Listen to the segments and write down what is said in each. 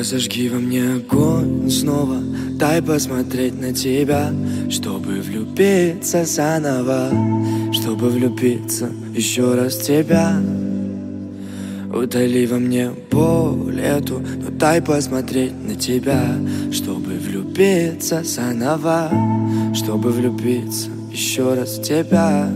Разожги во мне огонь снова, дай посмотреть на тебя, чтобы влюбиться заново, чтобы влюбиться еще раз в тебя. Удали во мне боль эту, но дай посмотреть на тебя, чтобы влюбиться заново, чтобы влюбиться еще раз в тебя.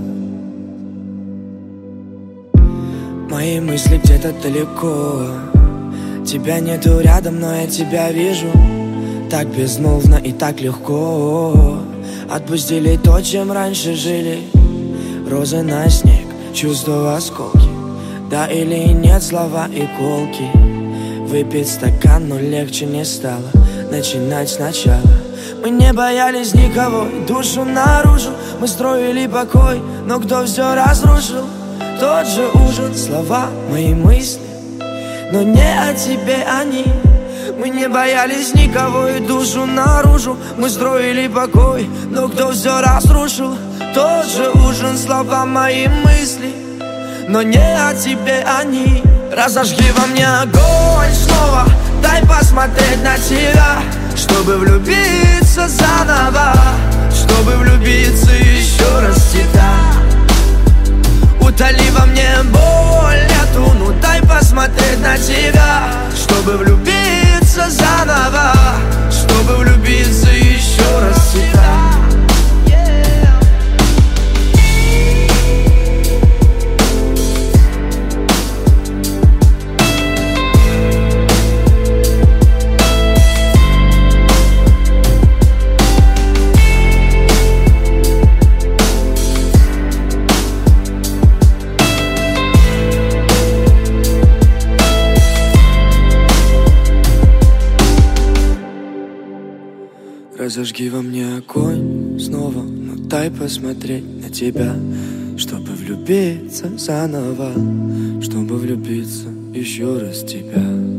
Мои мысли где-то далеко, тебя нету рядом, но я тебя вижу. Так безмолвно и так легко отпустили то, чем раньше жили. Розы на снег, чувства в осколки. Да или нет, слова и колки. Выпить стакан, но легче не стало начинать сначала. Мы не боялись никого, душу наружу. Мы строили покой, но кто все разрушил? Тот же ужин, слова, мои мысли, но не о тебе они. Мы не боялись никого и душу наружу. Мы строили покой, но кто все разрушил? Тот же ужин, слова, мои мысли, но не о тебе они. Разожги во мне огонь снова, дай посмотреть на тебя, чтобы влюбиться заново, чтобы влюбиться еще раз в тебя. Утоли во мне боль эту, ну дай посмотреть на тебя, чтобы влюбиться заново, чтобы влюбиться еще раз в тебя. Разожги во мне огонь снова, но дай посмотреть на тебя, чтобы влюбиться заново, чтобы влюбиться еще раз в тебя.